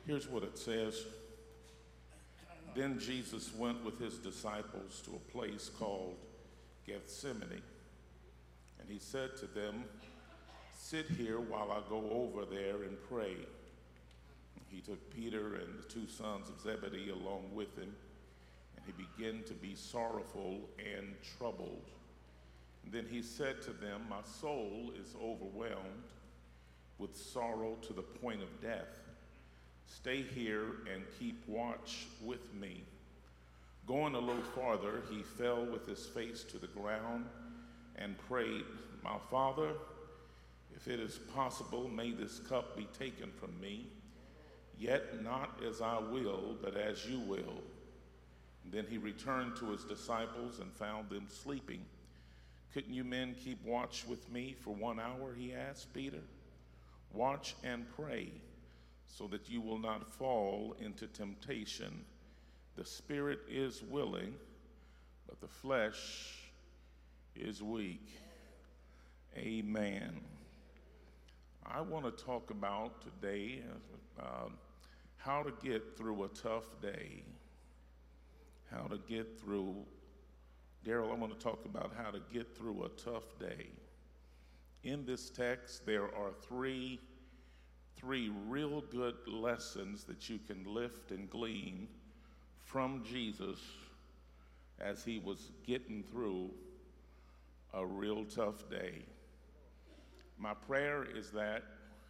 Here's what it says. Then Jesus went with his disciples to a place called Gethsemane, and he said to them, "Sit here while I go over there and pray." He took Peter and the two sons of Zebedee along with him, and he began to be sorrowful and troubled. And then he said to them, "My soul is overwhelmed with sorrow to the point of death. Stay here and keep watch with me." Going a little farther, he fell with his face to the ground and prayed, "My Father, if it is possible, may this cup be taken from me, yet not as I will, but as you will." And then he returned to his disciples and found them sleeping. "Couldn't you men keep watch with me for 1 hour?" he asked Peter. "Watch and pray, so that you will not fall into temptation. The spirit is willing, but the flesh is weak." Amen. I want to talk about today how to get through a tough day. How to get through. Daryl, I want to talk about how to get through a tough day. In this text, there are three real good lessons that you can lift and glean from Jesus as he was getting through a real tough day. My prayer is that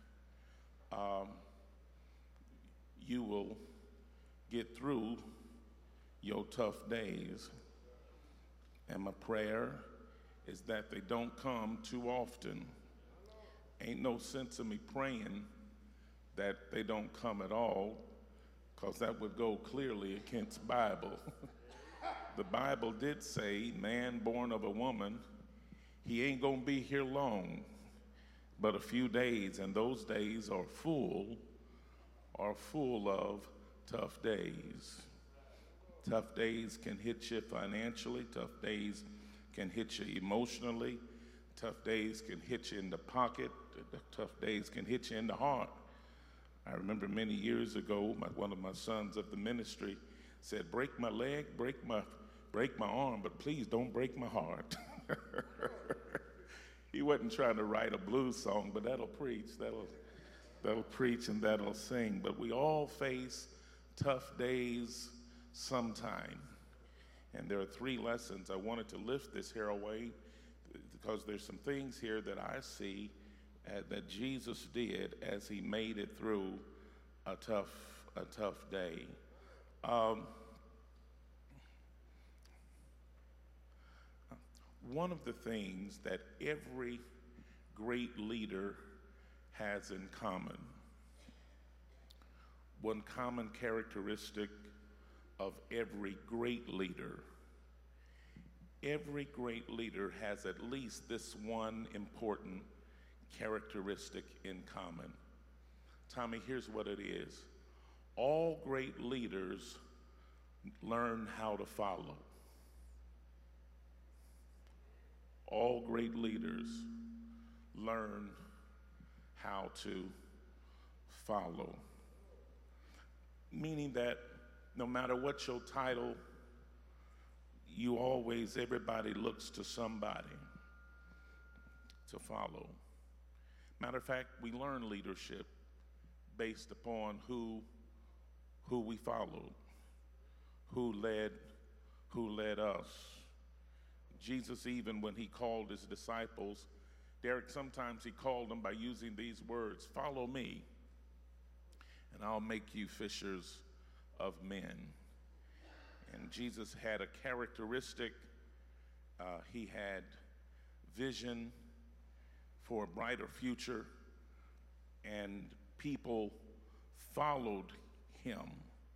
you will get through your tough days. And my prayer is that they don't come too often. Ain't no sense in me praying that they don't come at all, because that would go clearly against Bible. The Bible did say, man born of a woman, he ain't gonna be here long, but a few days, and those days are full of tough days. Tough days can hit you financially. Tough days can hit you emotionally. Tough days can hit you in the pocket. Tough days can hit you in the heart. I remember many years ago, one of my sons of the ministry said, "Break my leg, break my arm, but please don't break my heart." He wasn't trying to write a blues song, but that'll preach. That'll preach and that'll sing. But we all face tough days sometime. And there are three lessons. I wanted to lift this here away because there's some things here that I see that Jesus did as he made it through a tough day. One of the things that every great leader has in common, one common characteristic of every great leader has at least this one important characteristic in common. Tommy, here's what it is. All great leaders learn how to follow. All great leaders learn how to follow. Meaning that no matter what your title, everybody looks to somebody to follow. Matter of fact, we learn leadership based upon who we followed, who led us. Jesus, even when he called his disciples, Derek, sometimes he called them by using these words, "Follow me, and I'll make you fishers of men." And Jesus had a characteristic. He had vision for a brighter future, and people followed him.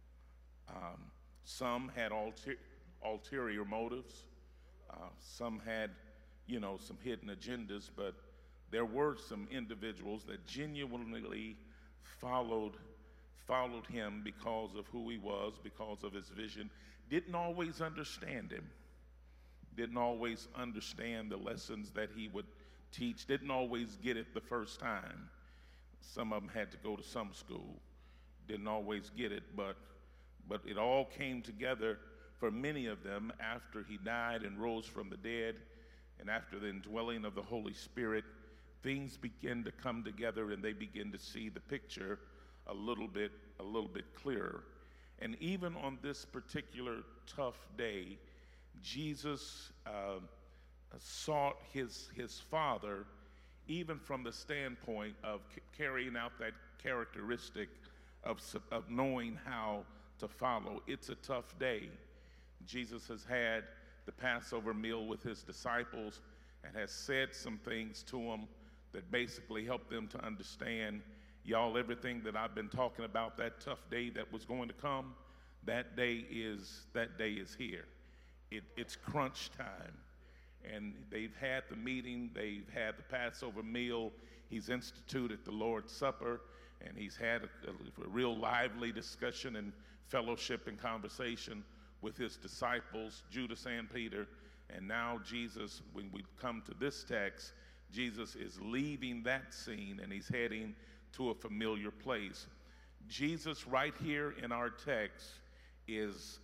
Some had ulterior motives. Some had, some hidden agendas, but there were some individuals that genuinely followed him because of who he was, because of his vision. Didn't always understand him. Didn't always understand the lessons that he would teach. Didn't always get it the first time. Some of them had to go to some school. didn't always get it, but it all came together for many of them after he died and rose from the dead, and after the indwelling of the Holy Spirit. Things begin to come together, and they begin to see the picture a little bit clearer. And even on this particular tough day, Jesus sought his Father, even from the standpoint of carrying out that characteristic of knowing how to follow. It's a tough day. Jesus has had the Passover meal with his disciples and has said some things to them that basically help them to understand, y'all, everything that I've been talking about, that tough day that was going to come, that day is here. It's crunch time. And they've had the meeting, they've had the Passover meal, he's instituted the Lord's Supper, and he's had a real lively discussion and fellowship and conversation with his disciples, Judas and Peter. And now Jesus, when we come to this text, Jesus is leaving that scene and he's heading to a familiar place. Jesus right here in our text is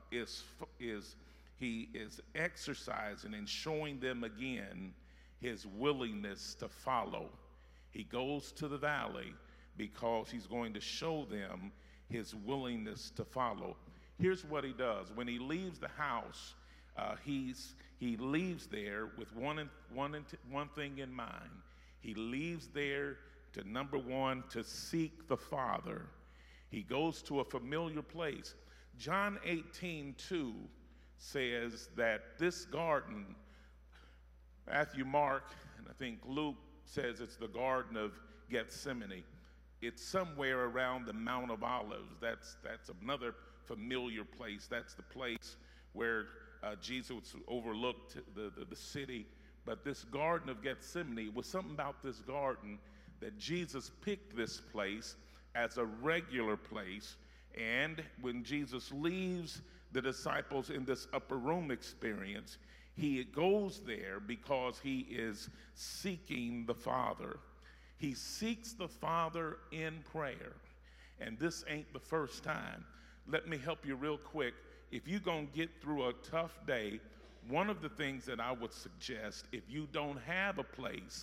exercising and showing them again his willingness to follow. He goes to the valley because he's going to show them his willingness to follow. Here's what he does. When he leaves the house, he leaves there with one thing in mind. He leaves there to, number one, to seek the Father. He goes to a familiar place. John 18:2 says that this garden, Matthew, Mark, and I think Luke says it's the Garden of Gethsemane. It's somewhere around the Mount of Olives. That's another familiar place. That's the place where Jesus overlooked the city. But this Garden of Gethsemane, was something about this garden that Jesus picked this place as a regular place. And when Jesus leaves the disciples in this upper room experience, he goes there because he is seeking the Father. He seeks the Father in prayer. And this ain't the first time. Let me help you real quick. If you're going to get through a tough day, one of the things that I would suggest, if you don't have a place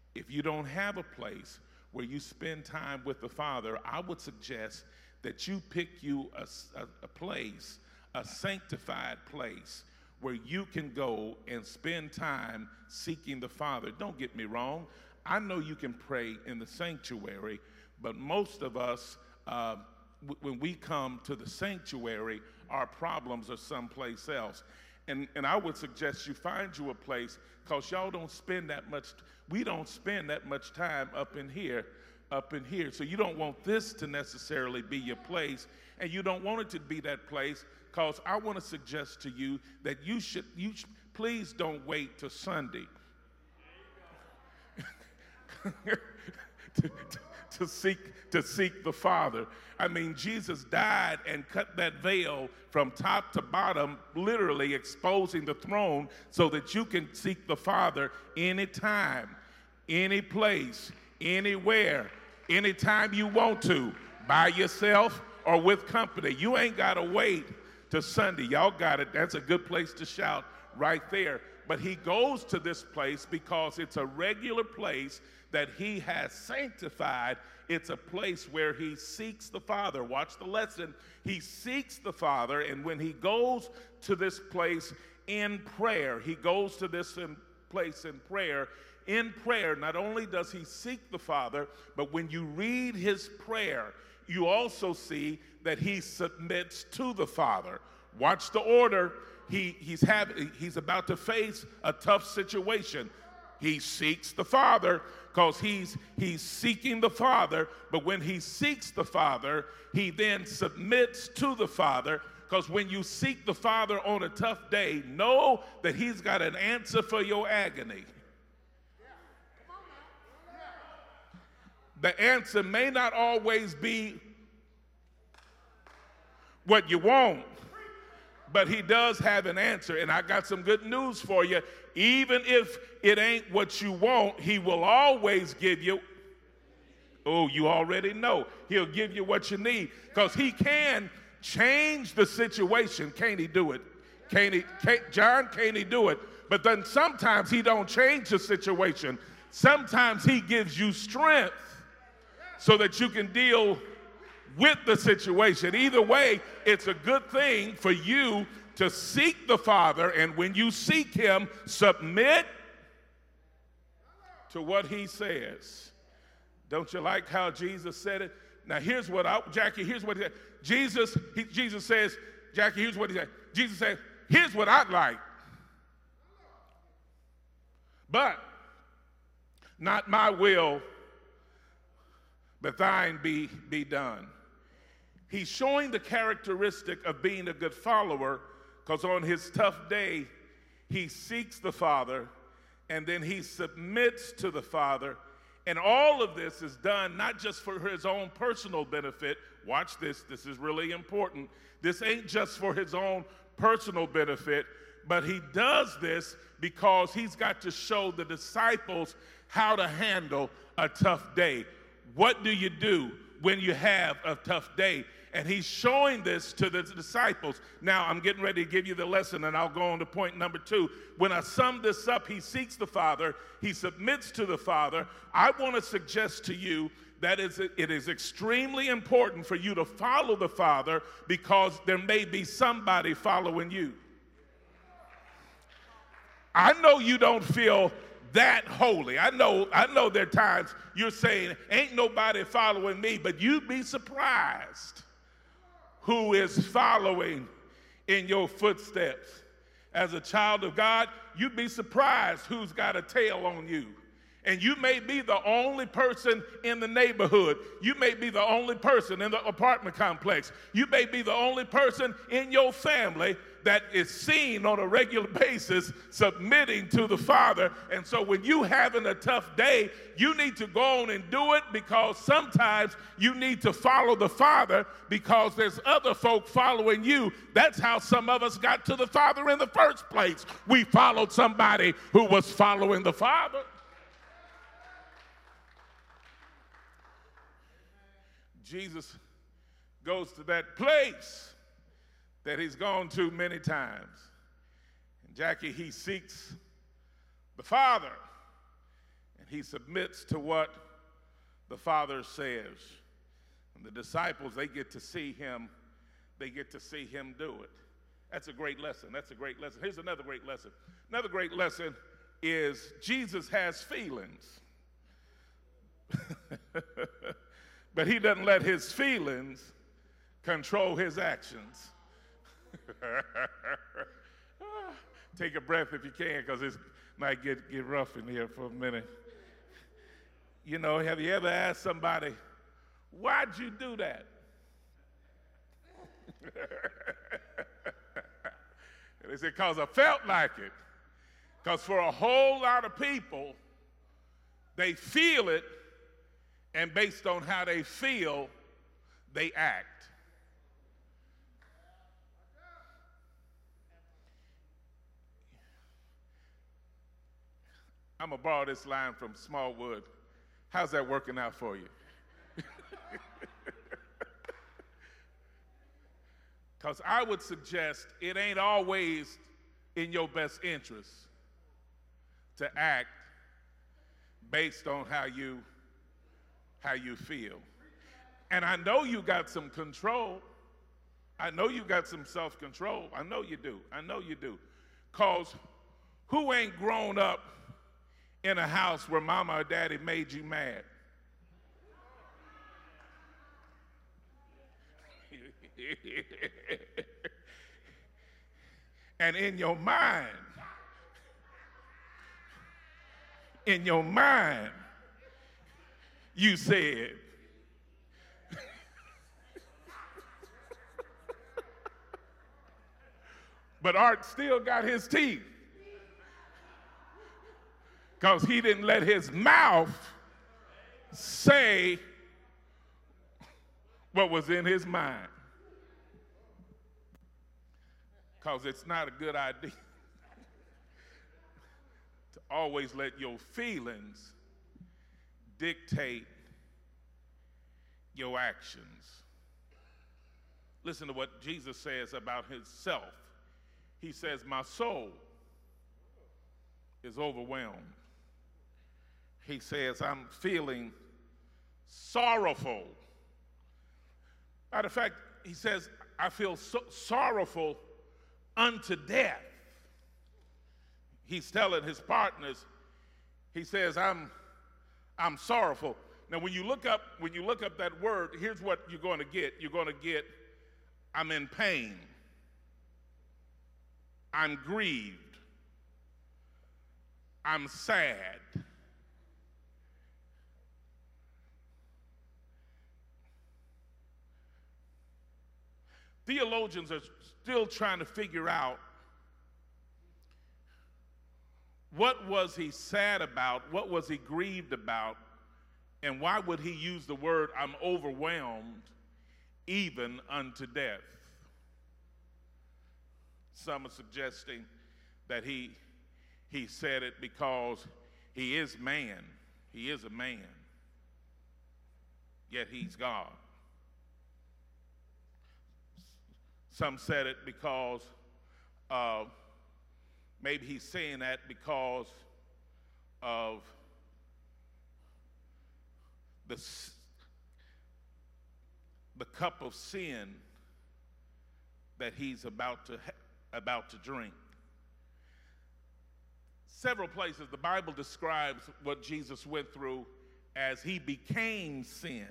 where you spend time with the Father, I would suggest that you pick you a place, a sanctified place, where you can go and spend time seeking the Father. Don't get me wrong. I know you can pray in the sanctuary, but most of us, when we come to the sanctuary, our problems are someplace else. And I would suggest you find you a place, because y'all don't spend that much, we don't spend that much time up in here. So you don't want this to necessarily be your place, and you don't want it to be that place, because I want to suggest to you that you please don't wait till Sunday to seek the Father. I mean, Jesus died and cut that veil from top to bottom, literally exposing the throne so that you can seek the Father anytime, any place, anywhere, anytime you want to, by yourself or with company. You ain't got to wait till Sunday. Y'all got it. That's a good place to shout right there. But he goes to this place because it's a regular place that he has sanctified. It's a place where he seeks the Father. Watch the lesson. He seeks the Father, and when he goes to this place in prayer, he goes to this place in prayer. In prayer, not only does he seek the Father, but when you read his prayer, you also see that he submits to the Father. Watch the order. He's about to face a tough situation. He seeks the Father because he's seeking the Father, but when he seeks the Father, he then submits to the Father, because when you seek the Father on a tough day, know that he's got an answer for your agony. The answer may not always be what you want, but he does have an answer. And I got some good news for you. Even if it ain't what you want, he will always give you. Oh, you already know. He'll give you what you need because he can change the situation. Can't he do it? John, can't he do it? But then sometimes he don't change the situation. Sometimes he gives you strength so that you can deal with the situation. Either way, it's a good thing for you to seek the Father, and when you seek him, submit to what he says. Don't you like how Jesus said it? Now here's what Jackie, here's what he said. Jesus says, Jackie, here's what he said. Jesus said, here's what I'd like. But not my will, but thine be done. He's showing the characteristic of being a good follower because on his tough day, he seeks the Father and then he submits to the Father. And all of this is done not just for his own personal benefit. Watch this. This is really important. This ain't just for his own personal benefit, but he does this because he's got to show the disciples how to handle a tough day. What do you do when you have a tough day? And he's showing this to the disciples. Now, I'm getting ready to give you the lesson, and I'll go on to point number 2. When I sum this up, he seeks the Father. He submits to the Father. I want to suggest to you that it is extremely important for you to follow the Father because there may be somebody following you. I know you don't feel that holy. I know there are times you're saying, ain't nobody following me, but you'd be surprised who is following in your footsteps. As a child of God, you'd be surprised who's got a tail on you. And you may be the only person in the neighborhood. You may be the only person in the apartment complex. You may be the only person in your family that is seen on a regular basis submitting to the Father. And so when you having a tough day, you need to go on and do it because sometimes you need to follow the Father because there's other folk following you. That's how some of us got to the Father in the first place. We followed somebody who was following the Father. Jesus goes to that place that he's gone to many times. And Jackie, he seeks the Father, and he submits to what the Father says. And the disciples, they get to see him do it. That's a great lesson. That's a great lesson. Here's another great lesson. Another great lesson is Jesus has feelings. But he doesn't let his feelings control his actions. Take a breath if you can, because it might get rough in here for a minute. You know, have you ever asked somebody, why'd you do that? And they said, because I felt like it. Because for a whole lot of people, they feel it, and based on how they feel, they act. I'm going to borrow this line from Smallwood. How's that working out for you? Because I would suggest it ain't always in your best interest to act based on how you feel. And I know you got some control. I know you got some self-control. I know you do. I know you do. Because who ain't grown up in a house where mama or daddy made you mad? And in your mind, you said, but Art still got his teeth because he didn't let his mouth say what was in his mind. Because it's not a good idea to always let your feelings dictate your actions. Listen to what Jesus says about himself. He says, my soul is overwhelmed. He says, I'm feeling sorrowful. Matter of fact, he says, I feel so sorrowful unto death. He's telling his partners, he says, I'm sorrowful. Now, when you look up that word, here's what you're going to get. You're going to get, I'm in pain. I'm grieved. I'm sad. Theologians are still trying to figure out, what was he sad about? What was he grieved about? And why would he use the word, I'm overwhelmed, even unto death? Some are suggesting that he said it because he is man. He is a man. Yet he's God. Some said it because maybe he's saying that because of the cup of sin that he's about to drink. Several places the Bible describes what Jesus went through as he became sin.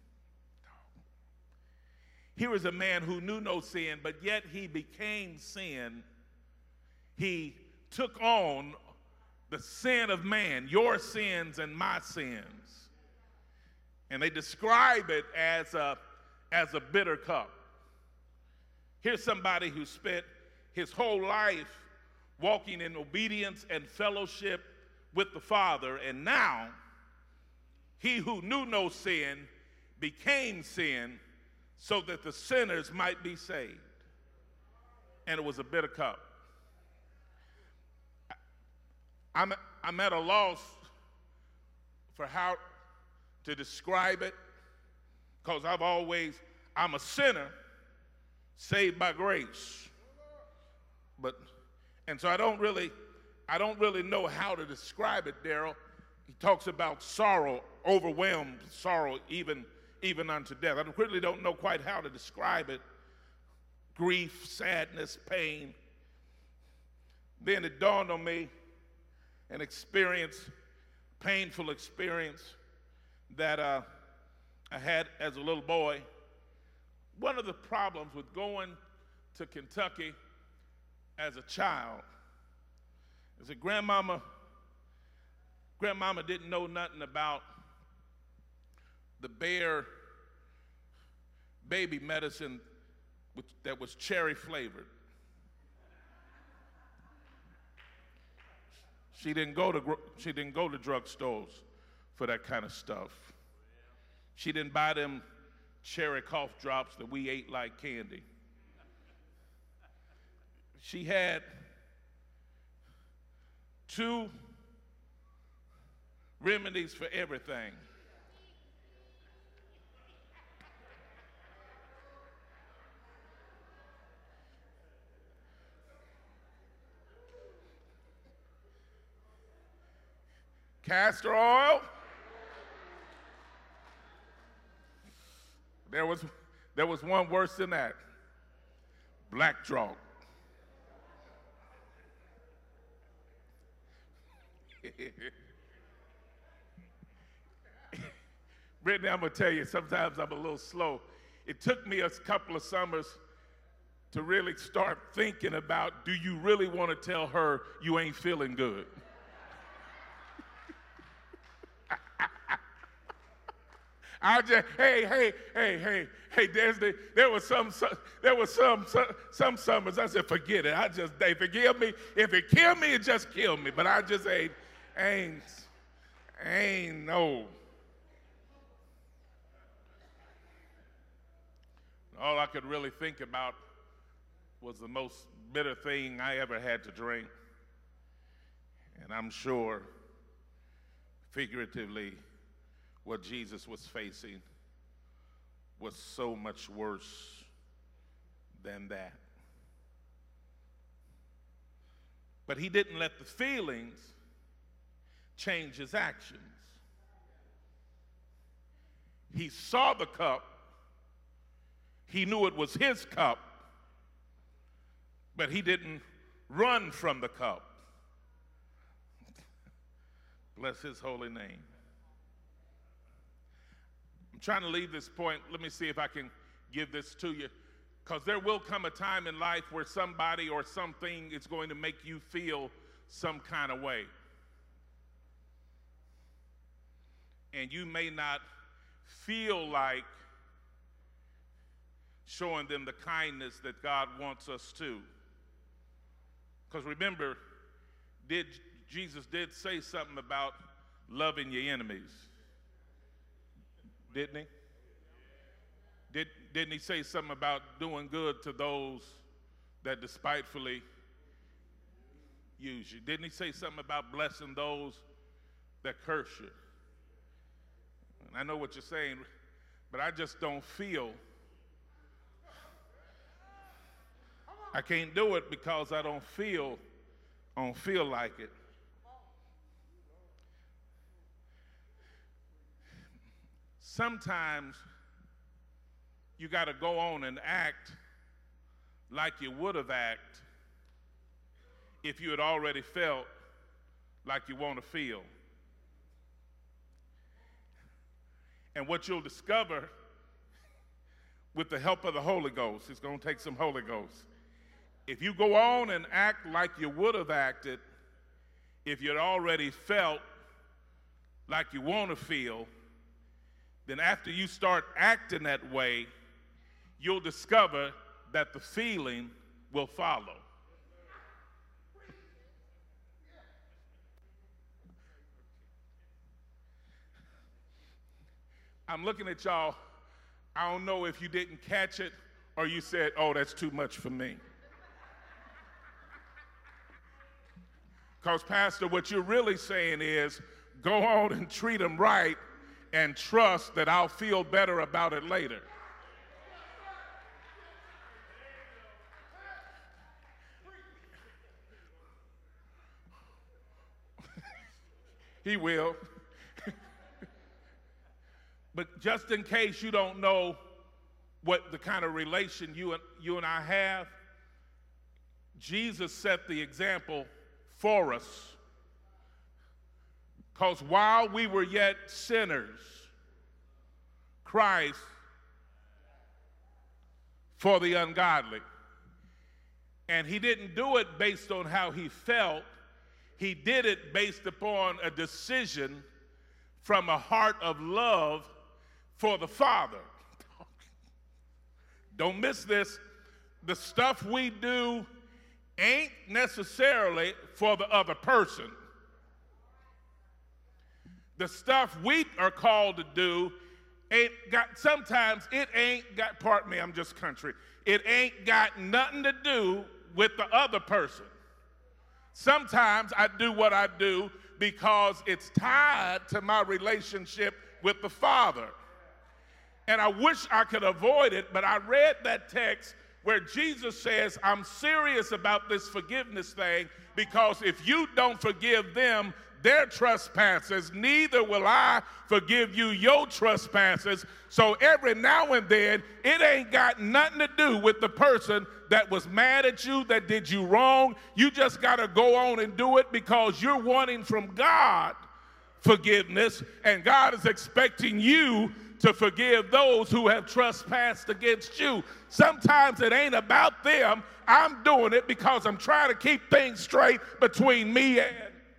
Here is a man who knew no sin, but yet he became sin. He took on the sin of man, your sins and my sins. And they describe it as a bitter cup. Here's somebody who spent his whole life walking in obedience and fellowship with the Father, and now he who knew no sin became sin so that the sinners might be saved. And it was a bitter cup. I'm at a loss for how to describe it, because I'm a sinner saved by grace. And so I don't really know how to describe it, Daryl. He talks about sorrow, overwhelmed sorrow, even unto death. I really don't know quite how to describe it. Grief, sadness, pain. Then it dawned on me, an painful experience that I had as a little boy. One of the problems with going to Kentucky as a child is that grandmama didn't know nothing about the Bayer baby medicine that was cherry flavored. She didn't go to drugstores for that kind of stuff. She didn't buy them cherry cough drops that we ate like candy. She had 2 remedies for everything. Castor oil. There was one worse than that. Black draught. Brittany, I'm going to tell you, sometimes I'm a little slow. It took me a couple of summers to really start thinking about, do you really want to tell her you ain't feeling good? I just, hey, there was some summers I said, forget it. They forgive me. If it kill me, it just kill me. But I just ain't no. All I could really think about was the most bitter thing I ever had to drink. And I'm sure, figuratively, what Jesus was facing was so much worse than that. But he didn't let the feelings change his actions. He saw the cup. He knew it was his cup, but he didn't run from the cup. Bless his holy name. I'm trying to leave this point. Let me see if I can give this to you, because there will come a time in life where somebody or something is going to make you feel some kind of way. And you may not feel like showing them the kindness that God wants us to. Because remember, Jesus did say something about loving your enemies. Didn't he? Didn't he say something about doing good to those that despitefully use you? Didn't he say something about blessing those that curse you? And I know what you're saying, but I just don't feel. I can't do it because I don't feel like it. Sometimes you got to go on and act like you would have acted if you had already felt like you want to feel. And what you'll discover with the help of the Holy Ghost, it's going to take some Holy Ghost. If you go on and act like you would have acted if you'd already felt like you want to feel, then after you start acting that way, you'll discover that the feeling will follow. I'm looking at y'all. I don't know if you didn't catch it or you said, oh, that's too much for me. Because, Pastor, what you're really saying is go on and treat them right and trust that I'll feel better about it later. He will. But just in case you don't know what the kind of relation you and I have, Jesus set the example for us. Because while we were yet sinners, Christ for the ungodly. And he didn't do it based on how he felt. He did it based upon a decision from a heart of love for the Father. Don't miss this. The stuff we do ain't necessarily for the other person. The stuff we are called to do sometimes it ain't got, pardon me, I'm just country. It ain't got nothing to do with the other person. Sometimes I do what I do because it's tied to my relationship with the Father. And I wish I could avoid it, but I read that text where Jesus says, I'm serious about this forgiveness thing, because if you don't forgive them their trespasses, neither will I forgive you your trespasses. So every now and then, it ain't got nothing to do with the person that was mad at you, that did you wrong. You just got to go on and do it because you're wanting from God forgiveness, and God is expecting you to forgive those who have trespassed against you. Sometimes it ain't about them. I'm doing it because I'm trying to keep things straight between me and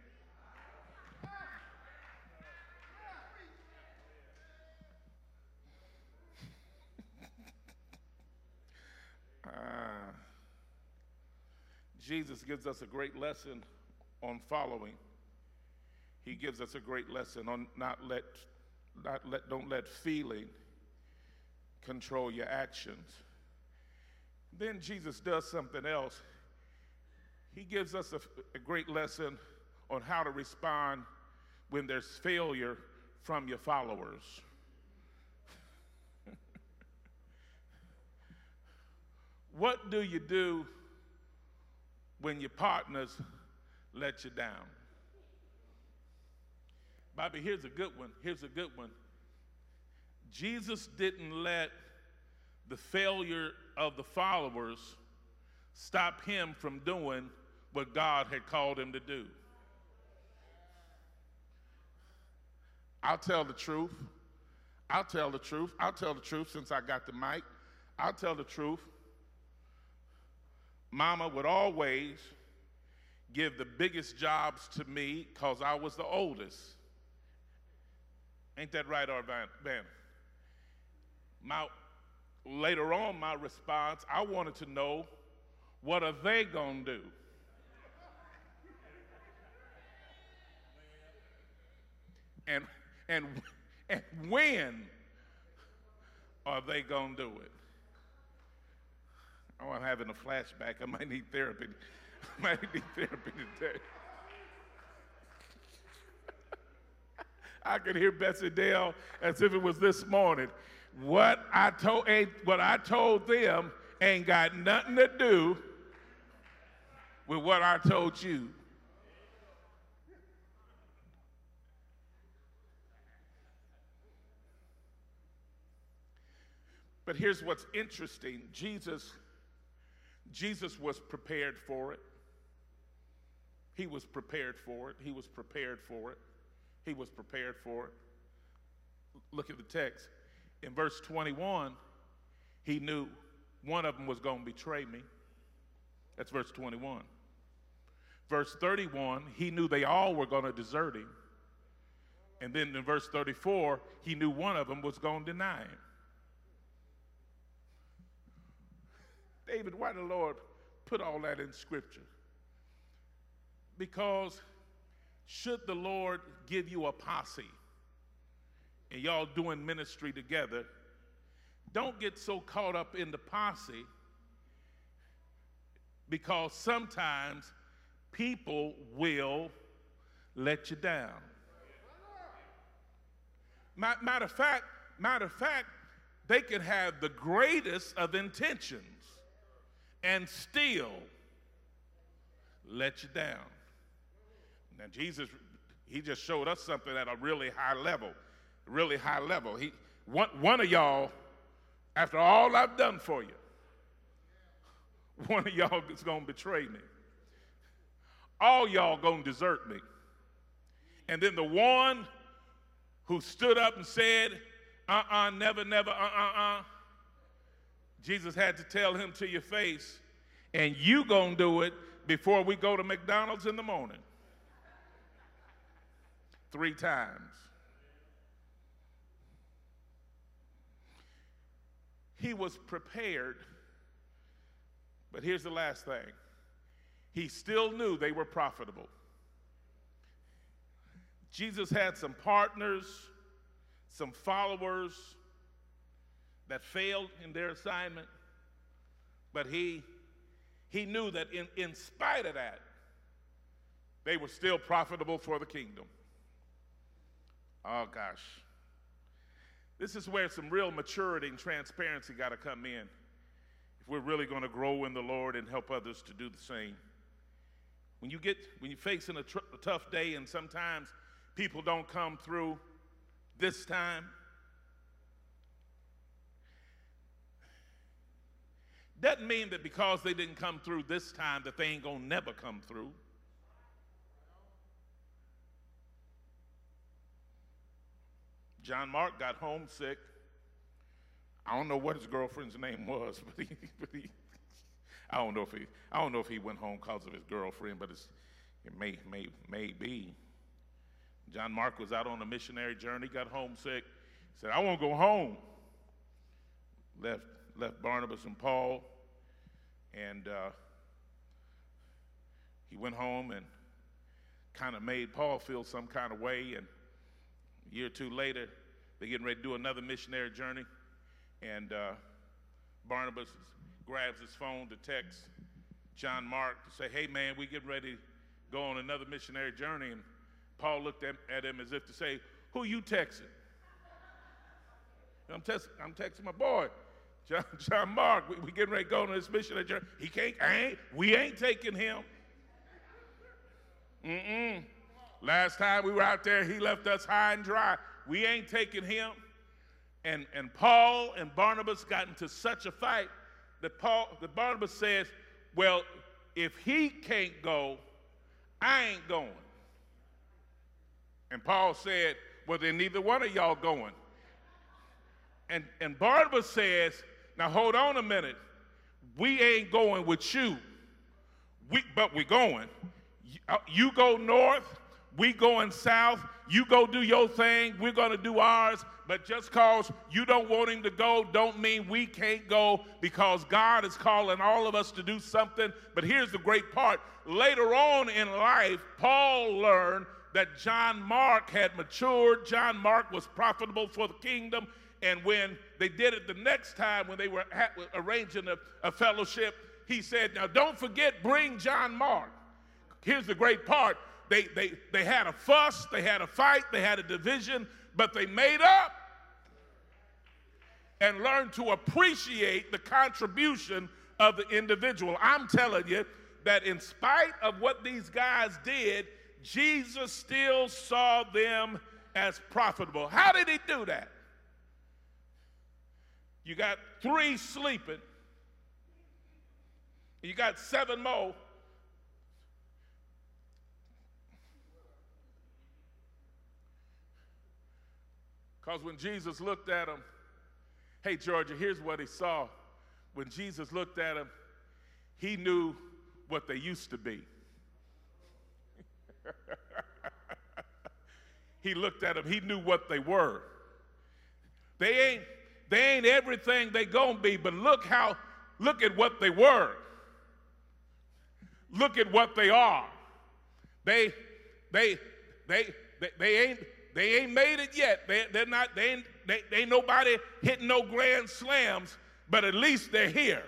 Jesus gives us a great lesson on following. He gives us a great lesson on don't let feeling control your actions. Then Jesus does something else. He gives us a great lesson on how to respond when there's failure from your followers. What do you do when your partners let you down? Bobby, here's a good one. Here's a good one. Jesus didn't let the failure of the followers stop him from doing what God had called him to do. I'll tell the truth. I'll tell the truth. I'll tell the truth since I got the mic. I'll tell the truth. Mama would always give the biggest jobs to me because I was the oldest. Ain't that right, Urbana? Later on, my response, I wanted to know, what are they going to do? And when are they going to do it? Oh, I'm having a flashback. I might need therapy. I might need therapy today. I could hear Betsy Dale as if it was this morning. What I told them ain't got nothing to do with what I told you. But here's what's interesting. Jesus was prepared for it. He was prepared for it. He was prepared for it. He was prepared for it. Look at the text. In verse 21, he knew one of them was going to betray me. That's verse 21. Verse 31, he knew they all were going to desert him. And then in verse 34, he knew one of them was going to deny him. David, why did the Lord put all that in Scripture? Because should the Lord give you a posse and y'all doing ministry together, don't get so caught up in the posse, because sometimes people will let you down. Matter of fact, they can have the greatest of intentions and still let you down. Now, Jesus, he just showed us something at a really high level, really high level. One of y'all, after all I've done for you, one of y'all is going to betray me. All y'all going to desert me. And then the one who stood up and said, never, never, Jesus had to tell him to your face, and you gonna do it before we go to McDonald's in the morning. 3 times. He was prepared, but here's the last thing. He still knew they were profitable. Jesus had some partners, some followers that failed in their assignment, but he knew that in spite of that, they were still profitable for the kingdom. Oh gosh. This is where some real maturity and transparency got to come in if we're really going to grow in the Lord and help others to do the same. When you're facing a tough day and sometimes people don't come through this time, doesn't mean that because they didn't come through this time that they ain't gonna never come through. John Mark got homesick. I don't know what his girlfriend's name was, but I don't know if he went home because of his girlfriend, but it may be. John Mark was out on a missionary journey, got homesick, said, I want to go home. Left Barnabas and Paul, and he went home and kind of made Paul feel some kind of way. And a year or two later, they're getting ready to do another missionary journey, and Barnabas grabs his phone to text John Mark to say, hey man, we getting ready to go on another missionary journey. And Paul looked at him as if to say, who you texting? I'm texting my boy, John Mark, we getting ready to go on this mission. He can't, we ain't taking him. Last time we were out there, he left us high and dry. We ain't taking him. And Paul and Barnabas got into such a fight that Barnabas says, well, if he can't go, I ain't going. And Paul said, well, then neither one of y'all going. And Barnabas says, now hold on a minute. We ain't going with you, but we're going. You go north, we going south. You go do your thing, we're going to do ours. But just because you don't want him to go don't mean we can't go, because God is calling all of us to do something. But here's the great part. Later on in life, Paul learned that John Mark had matured. John Mark was profitable for the kingdom. And when they did it the next time, when they were arranging a fellowship, he said, now don't forget, bring John Mark. Here's the great part. They had a fuss, they had a fight, they had a division, but they made up and learned to appreciate the contribution of the individual. I'm telling you that in spite of what these guys did, Jesus still saw them as profitable. How did he do that? You got 3 sleeping. You got 7 more. Because when Jesus looked at them, hey, Georgia, here's what he saw. When Jesus looked at them, he knew what they used to be. He looked at them, he knew what they were. They ain't everything they gonna be, but look at what they were. Look at what they are. They ain't made it yet. They ain't nobody hitting no grand slams, but at least they're here.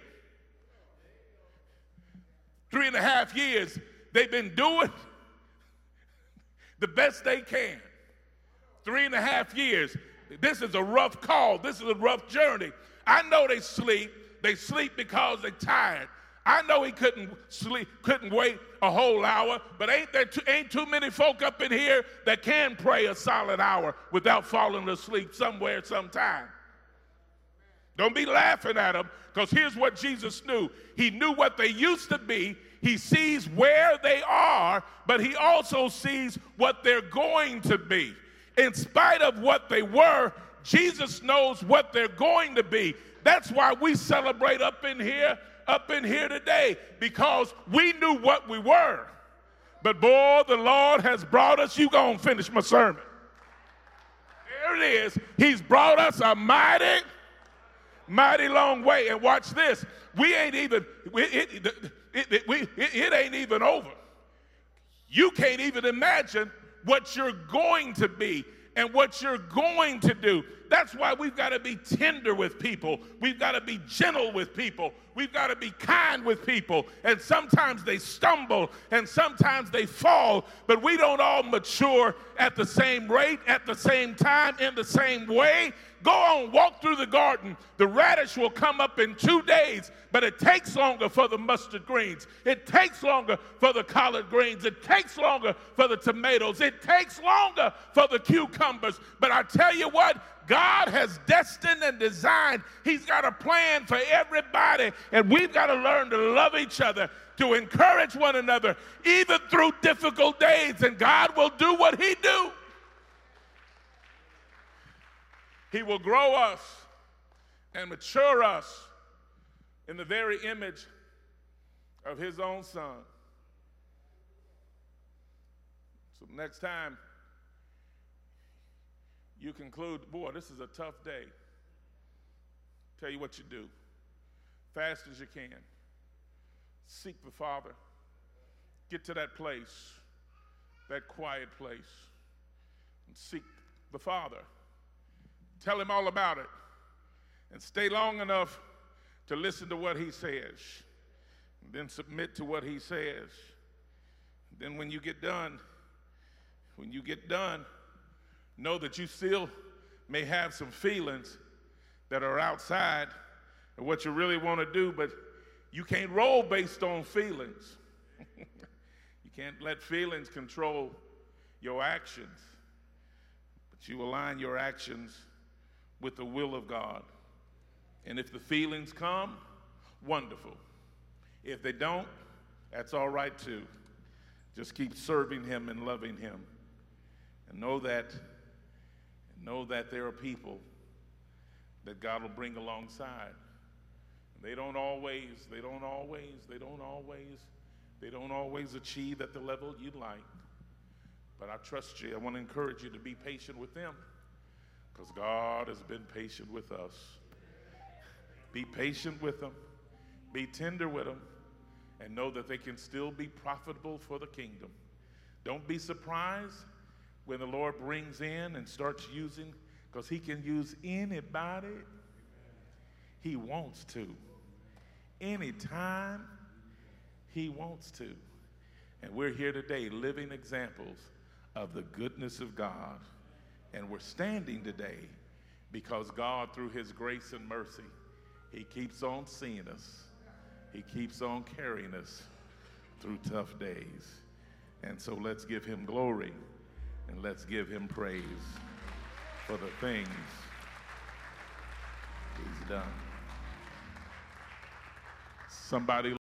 3.5 years, they've been doing the best they can. 3.5 years. This is a rough call. This is a rough journey. I know they sleep. They sleep because they're tired. I know he couldn't wait a whole hour, but ain't too many folk up in here that can pray a solid hour without falling asleep somewhere sometime. Don't be laughing at them, because here's what Jesus knew. He knew what they used to be. He sees where they are, but he also sees what they're going to be. In spite of what they were, Jesus knows what they're going to be. That's why we celebrate up in here today, because we knew what we were. But boy, the Lord has brought us, you gonna finish my sermon. There it is. He's brought us a mighty, mighty long way. And watch this. It ain't even over. You can't even imagine what you're going to be and what you're going to do. That's why we've got to be tender with people. We've got to be gentle with people. We've got to be kind with people. And sometimes they stumble and sometimes they fall, but we don't all mature at the same rate, at the same time, in the same way. Go on, walk through the garden. The radish will come up in 2 days, but it takes longer for the mustard greens. It takes longer for the collard greens. It takes longer for the tomatoes. It takes longer for the cucumbers. But I tell you what, God has destined and designed. He's got a plan for everybody, and we've got to learn to love each other, to encourage one another, even through difficult days, and God will do what he do. He will grow us and mature us in the very image of his own son. So next time you conclude, boy, this is a tough day, tell you what you do. Fast as you can. Seek the Father. Get to that place, that quiet place, and seek the Father. Tell him all about it, and stay long enough to listen to what he says, and then submit to what he says. Then when you get done, know that you still may have some feelings that are outside and what you really want to do, but you can't roll based on feelings. You can't let feelings control your actions, but you align your actions with the will of God. And if the feelings come, wonderful. If they don't, that's all right too. Just keep serving him and loving him. And know that there are people that God will bring alongside. They don't always achieve at the level you'd like. But I trust you. I want to encourage you to be patient with them, because God has been patient with us. Be patient with them. Be tender with them. And know that they can still be profitable for the kingdom. Don't be surprised when the Lord brings in and starts using, because he can use anybody he wants to. Anytime he wants to. And we're here today living examples of the goodness of God. And we're standing today because God, through his grace and mercy, he keeps on seeing us. He keeps on carrying us through tough days. And so let's give him glory and let's give him praise for the things he's done. Somebody